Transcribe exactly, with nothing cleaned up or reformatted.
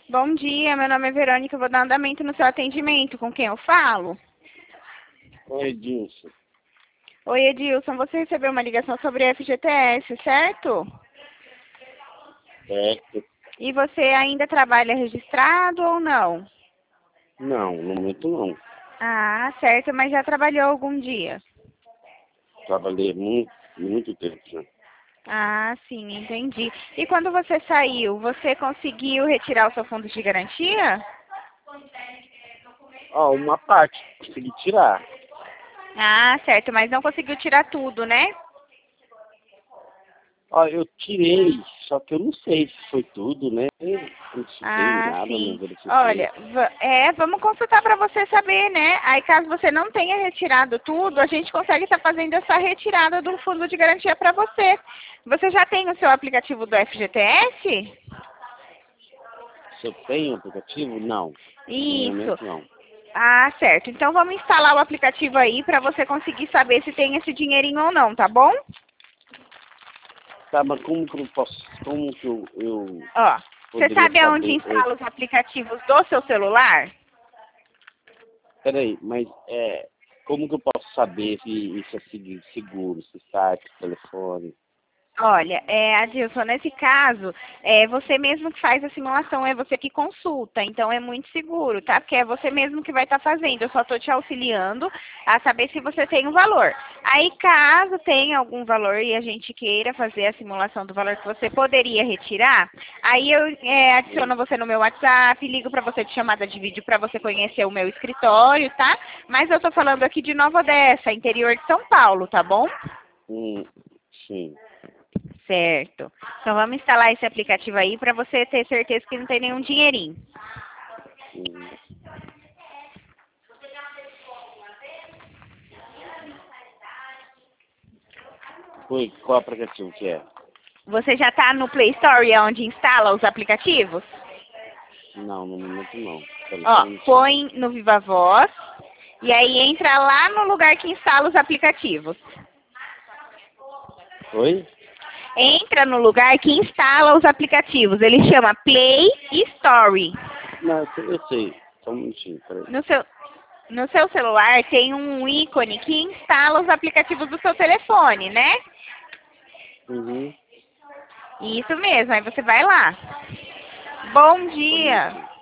Bom dia, meu nome é Verônica, eu vou dar andamento no seu atendimento. Com quem eu falo? Oi, Edilson. Oi, Edilson, você recebeu uma ligação sobre F G T S, certo? Certo? E você ainda trabalha registrado ou não? Não, no momento não. Ah, certo, mas já trabalhou algum dia? Trabalhei muito, muito tempo já. Ah, sim, entendi. E quando você saiu, você conseguiu retirar o seu fundo de garantia? Ó, uma parte consegui tirar. Ah, certo, mas não conseguiu tirar tudo, né? Ó, eu tirei, só que eu não sei se foi tudo, né? Eu não verifiquei Ah, nada, não sim. verifiquei. Olha, va- é, vamos consultar para você saber, né? Aí, caso você não tenha retirado tudo, a gente consegue estar fazendo essa retirada do fundo de garantia para você. Você já tem o seu aplicativo do F G T S? Se eu tenho aplicativo, não. No Isso. momento não. Ah, certo. Então, vamos instalar o aplicativo aí para você conseguir saber se tem esse dinheirinho ou não, tá bom? Tá, mas como que eu posso, como que eu, eu Ó, você poderia sabe aonde saber? Eu, instala os aplicativos do seu celular? peraí, mas é, como que eu posso saber se isso é segui- seguro, se site, telefone? Olha, é, Adilson, nesse caso, é você mesmo que faz a simulação, é você que consulta, então é muito seguro, tá? Porque é você mesmo que vai estar fazendo, eu só estou te auxiliando a saber se você tem o valor. Aí, caso tenha algum valor e a gente queira fazer a simulação do valor que você poderia retirar, aí eu é, adiciono você no meu WhatsApp, ligo para você de chamada de vídeo para você conhecer o meu escritório, tá? Mas eu estou falando aqui de Nova Odessa, interior de São Paulo, tá bom? Hum, sim. Certo. Então vamos instalar esse aplicativo aí para você ter certeza que não tem nenhum dinheirinho. Hum. Foi, qual aplicativo que é? Você já está no Play Store onde instala os aplicativos? Não, no momento não. Peraí, só Ó, um minutinho. põe no Viva Voz e aí entra lá no lugar que instala os aplicativos. Oi? Entra no lugar que instala os aplicativos. Ele chama Play Store. Não, eu sei, eu sei. Só um minutinho, peraí. No seu, no seu celular tem um ícone que instala os aplicativos do seu telefone, né? Uhum. Isso mesmo, aí você vai lá. Bom Só um dia! minutinho.